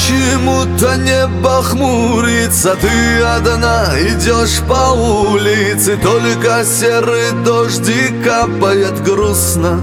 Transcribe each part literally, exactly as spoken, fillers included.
Почему-то небо хмурится, ты одна идешь по улице, только серый дождик капает грустно.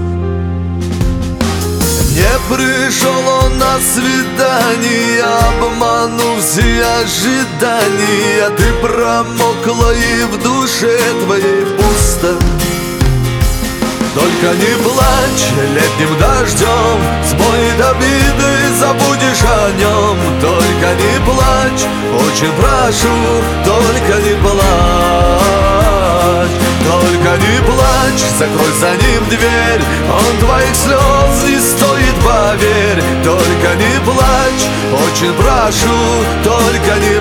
Не пришел он на свидание, обманув все ожидания. Ты промокла и в душе твоей пусто. Только не плачь летним дождем, смоет обиды, забудешь о нем. Только не плачь, очень прошу, только не плачь. Только не плачь, закрой за ним дверь, он твоих слез не стоит, поверь. Только не плачь, очень прошу, только не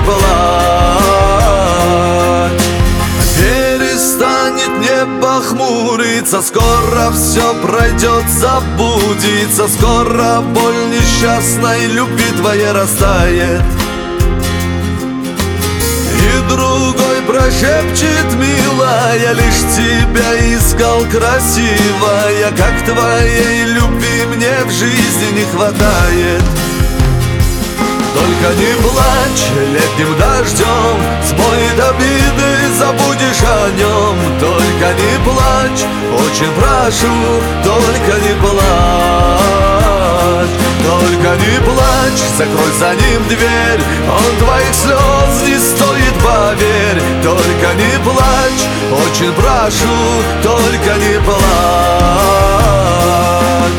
плачь. Перестанет небо хмуриться, скоро все пройдет, забудется. Скоро боль несчастной любви твоей растает, и другой прошепчет: милая, лишь тебя искал, красивая, как твоей любви мне в жизни не хватает. Только не плачь летним дождем, смоет обиды, забудешь о нем. Только не плачь, очень прошу, только не плачь. Только не плачь, закрой за ним дверь, он твоих слез не стоит, поверь. Только не плачь, очень прошу, только не плачь.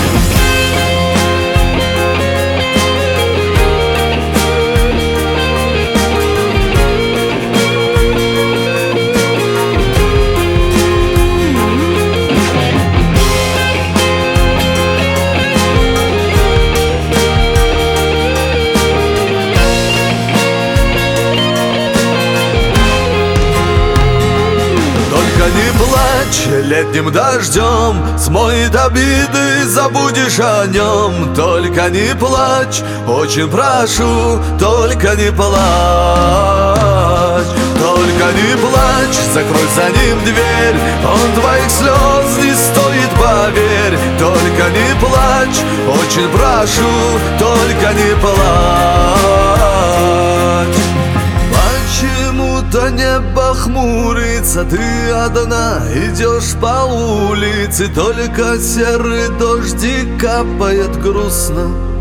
Не плачь летним дождем, смоет обиды, забудешь о нем. Только не плачь, очень прошу, только не плачь. Только не плачь, закрой за ним дверь, он твоих слез не стоит, поверь. Только не плачь, очень прошу, только не плачь. Почему-то небо хмурится, ты одна идешь по улице, только серый дождик капает грустно.